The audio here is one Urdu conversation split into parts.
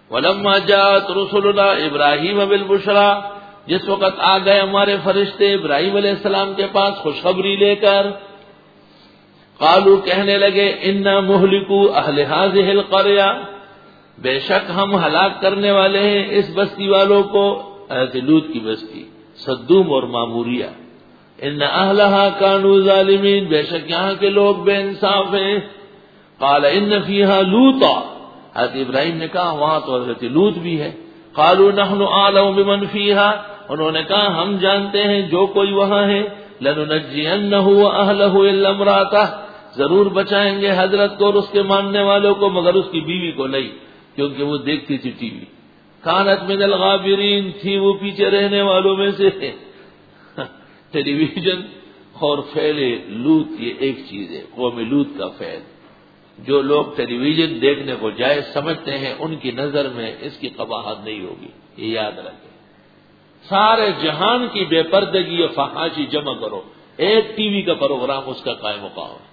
ولما جاءت رسلنا ابراہیم بالبشرا، جس وقت آ گئے ہمارے فرشتے ابراہیم علیہ السلام کے پاس خوشخبری لے کر، قالوا کہنے لگے انا مہلکو اہل هذه القرية، بے شک ہم ہلاک کرنے والے ہیں اس بستی والوں کو، حضرت لوط کی بستی صدوم اور ماموریہ، ان اہلها كانوا ظالمین، بے شک یہاں کے لوگ بے انصاف ہیں، قال ان فيها لوطا، حضرت ابراہیم نے کہا وہاں تو حضرت لوط بھی ہے، قالوا نحن اعلم بمن فيها، انہوں نے کہا ہم جانتے ہیں جو کوئی وہاں ہے، لننجینہ واہلہ الا امرأتہ، ضرور بچائیں گے حضرت کو اور اس کے ماننے والوں کو مگر اس کی بیوی کو نہیں، کیونکہ وہ دیکھتی تھی ٹی وی، کانت من الغابرین، تھی وہ پیچھے رہنے والوں میں سے۔ ٹیلی ویژن اور فعل لوط یہ ایک چیز ہے، قوم لوط کا فعل، جو لوگ ٹیلی ویژن دیکھنے کو جائز سمجھتے ہیں ان کی نظر میں اس کی قباحت نہیں ہوگی، یہ یاد رکھیں۔ سارے جہان کی بے پردگی اور فحاشی جمع کرو، ایک ٹی وی کا پروگرام اس کا قائم مقام ہے۔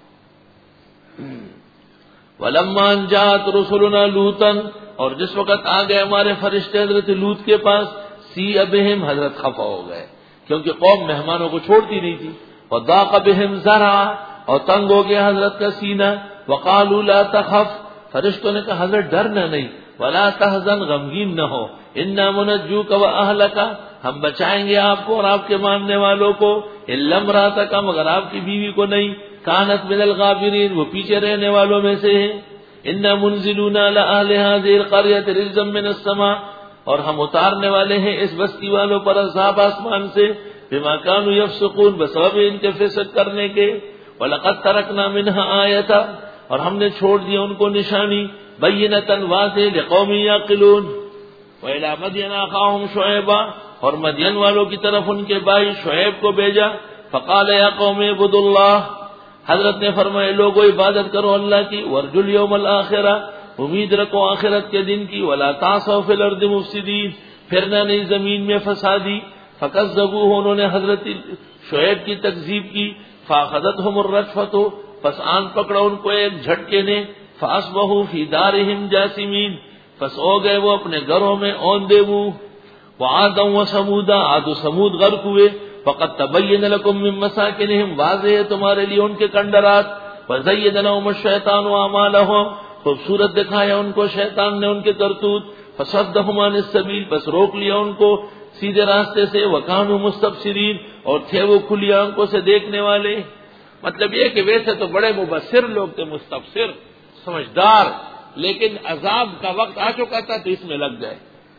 وَلَمَّا أَن جَاءَتْ رُسُلُنَا لُوطًا، اور جس وقت آ گئے ہمارے فرشتے حضرت لوط کے پاس، سِیءَ بِهِمْ، حضرت خفا ہو گئے کیونکہ قوم مہمانوں کو چھوڑتی نہیں تھی، وَضَاقَ بِهِمْ ذَرْعًا، اور تنگ ہو گیا حضرت کا سینہ، وَقَالُوا لَا تَخَفْ، فرشتوں نے کہا حضرت ڈرنا نہیں، وَلَا تَحْزَنْ، غمگین نہ ہو، إِنَّا مُنَجُّوكَ وَأَهْلَكَ، ہم بچائیں گے آپ کو اور آپ کے ماننے والوں کو، إِلَّا امْرَأَتَكَ، مگر آپ کی بیوی کو نہیں، كانت من الغابرین، وہ پیچھے رہنے والوں میں سے ہے، إِنَّا مُنزِلُونَ عَلَىٰ أَهْلِ هَٰذِهِ الْقَرْيَةِ رِجْزًا مِّنَ السَّمَاءِ، اور ہم اتارنے والے ہیں اس بستی والوں پر عذاب آسمان سے، بما كانوا يفسقون، بسبب ان کے فسق کرنے کے، وَلَقَدْ تَرَكْنَا مِنْهَا آيَةً، اور ہم نے چھوڑ دیا ان کو نشانی، بَيِّنَةً واضح، لِقَوْمٍ يَعْقِلُونَ، وَإِلَىٰ مَدْيَنَ أَخَاهُمْ شُعَيْبًا، اور مدین والوں کی طرف ان کے بھائی شعیب کو بھیجا، فقال یا قوم اعبدوا اللہ، حضرت نے فرمایا لوگو عبادت کرو اللہ کی، وارجوا اليوم الآخرہ، امید رکھو آخرت کے دن کی، ولا تعثوا فی الارض مفسدین، پھرنا نہیں زمین میں فسادی، فکذبوہ، انہوں نے حضرت شعیب کی تکذیب کی، فاخذتہم الرجفۃ، پس آن پکڑا ان کو ایک جھٹکے نے، فاصبحوا فی دارہم جاثمین، پس ہو گئے وہ اپنے گھروں میں اوندے منہ، وعادا وثمودا، عاد و ثمود غرق ہوئے، فقد تبین لکم من مساکنہم، واضح ہے تمہارے لیے ان کے کنڈرات، وزین لہم الشیطان اعمالہم، خوبصورت دکھایا ان کو شیطان نے ان کے کرتوت، فصدہم عن السبیل، بس روک لیا ان کو سیدھے راستے سے، وکانوا مستبصرین، اور تھے وہ کھلی آنکھوں سے دیکھنے والے۔ مطلب یہ کہ ویسے تو بڑے مبصر لوگ تھے، مستبصر، سمجھدار، لیکن عذاب کا وقت آ چکا تھا تو اس میں لگ گئے۔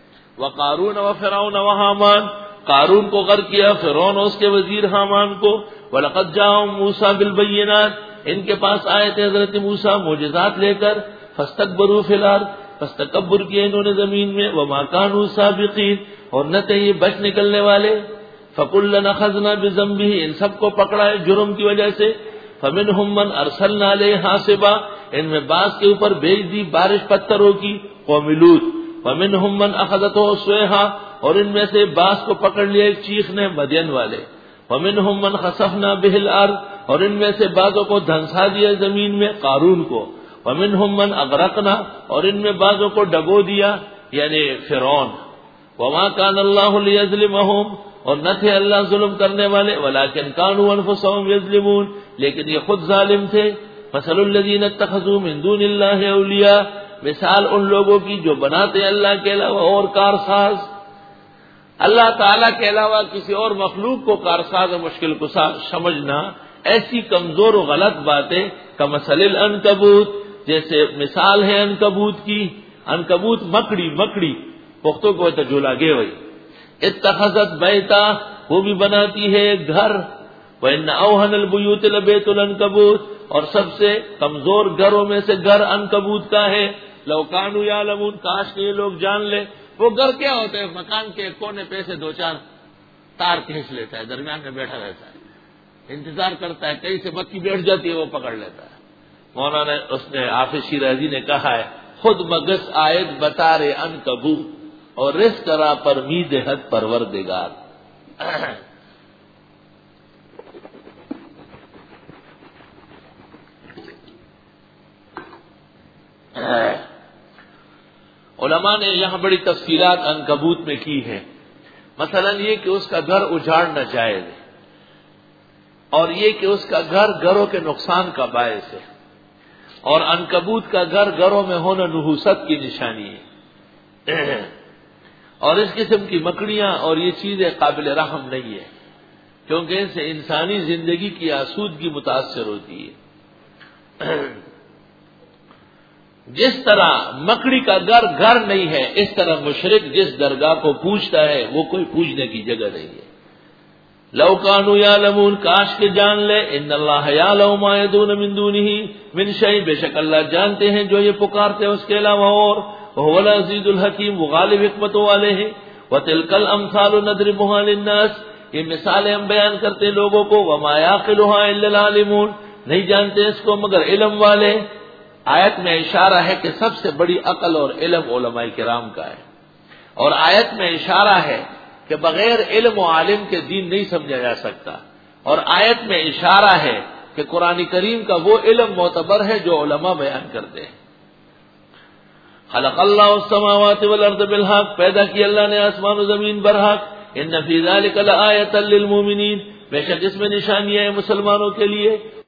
وقارون وفرعون وحامان، قارون کو غرق کیا، فرعون اور اس کے وزیر حامان کو، وَلَقَدْ جَاءَهُم مُوسَىٰ بِالْبَيِّنَاتِ، ان کے پاس آئے تھے حضرت موسیٰ معجزات لے کر، فَاسْتَكْبَرُوا فِي الْأَرْضِ، پس تکبر کیا انہوں نے زمین میں، وَمَا كَانُوا سَابِقِينَ، اور نہ تھے یہ بچ نکلنے والے، فَكُلًّا أَخَذْنَا بِذَنبِهِ، ان سب کو پکڑا ہے جرم کی وجہ سے، فَمِنْهُم مَّنْ أَرْسَلْنَا عَلَيْهِ حَاصِبًا، ان میں بعض کے اوپر بھیج دی بارش پتھروں کی، قوم لوط، وَمِنْهُم مَّنْ أَخَذَتْهُ الصَّيْحَةُ، اور ان میں سے بعض کو پکڑ لیا ایک چیخ نے، مدین والے، وَمِنْهُم مَّنْ خَسَفْنَا بِهِ الْأَرْضَ، اور ان میں سے بعضوں کو دھنسا دیا زمین میں، قارون کو، وَمِنْهُم مَّنْ أَغْرَقْنَا، اور ان میں بعضوں کو ڈبو دیا یعنی فرعون، وَمَا كَانَ اللَّهُ لِيَظْلِمَهُمْ، اور نہ تھے اللہ ظلم کرنے والے، وَلَٰكِنْ كَانُوا أَنفُسَهُمْ يَظْلِمُونَ، لیکن یہ خود ظالم تھے۔ مَثَلُ الَّذِينَ اتَّخَذُوا مِن دُونِ اللَّهِ أَوْلِيَاءَ، مثال ان لوگوں کی جو بناتے ہیں اللہ کے علاوہ اور کارساز، اللہ تعالیٰ کے علاوہ کسی اور مخلوق کو کارساز و مشکل کشا سمجھنا ایسی کمزور و غلط باتیں، کمثل العنکبوت، جیسے مثال ہے عنکبوت کی، عنکبوت مکڑی پختوں کو تجولا گے وہی، اتخذت بیتا، وہ بھی بناتی ہے ایک گھر، وَإِنَّ أَوْهَنَ الْبُيُوتِ لَبَيْتُ الْعَنكَبُوتِ، اور سب سے کمزور گھروں میں سے گھر عنکبوت کا ہے، لَوْ كَانُوا يَعْلَمُونَ، کاش کہ یہ لوگ جان لے۔ وہ گھر کیا ہوتا ہے؟ مکان کے کونے پہ سے دو چار تار کھینچ لیتا ہے، درمیان میں بیٹھا رہتا ہے، انتظار کرتا ہے، کہیں سے مکھی بیٹھ جاتی ہے وہ پکڑ لیتا ہے۔ مولانا حافظ شیرازی نے کہا ہے، خود مگس آیت بتا رے عنکبوت، اور رزق کرا پر مید حد پروردگار۔ علماء نے یہاں بڑی تفصیلات عنکبوت میں کی ہیں، مثلا یہ کہ اس کا گھر اجاڑنا جائز ہے، اور یہ کہ اس کا گھر گھروں کے نقصان کا باعث ہے، اور عنکبوت کا گھر گھروں میں ہونا نحوست کی نشانی ہے، اور اس قسم کی مکڑیاں اور یہ چیزیں قابل رحم نہیں ہے، کیونکہ ان سے انسانی زندگی کی آسودگی متاثر ہوتی ہے۔ جس طرح مکڑی کا گھر گھر نہیں ہے، اس طرح مشرک جس درگاہ کو پوجتا ہے وہ کوئی پوجنے کی جگہ نہیں ہے۔ لو کانوا یعلمون، کاش کے جان لے، ان اللہ یعلم ما یدعون من دونہ من شیء، بے شک اللہ جانتے ہیں جو یہ پکارتے ہیں اس کے علاوہ اور، وهو العزیز الحکیم، وہ غالب حکمتوں والے ہیں۔ وتلک الامثال نضربها للناس، یہ مثالیں ہم بیان کرتے لوگوں کو، وما یعقلها الا العالمون، نہیں جانتے اس کو مگر علم والے۔ آیت میں اشارہ ہے کہ سب سے بڑی عقل اور علم علماء کرام کا ہے، اور آیت میں اشارہ ہے کہ بغیر علم و عالم کے دین نہیں سمجھا جا سکتا، اور آیت میں اشارہ ہے کہ قرآن کریم کا وہ علم معتبر ہے جو علماء بیان کرتے ہیں۔ خلق اللہ السماوات والارض بالحق، پیدا کی اللہ نے آسمان و زمین برحق، ان فی ذلک لآیۃ للمؤمنین، بے شک اس میں نشانی ہے مسلمانوں کے لیے۔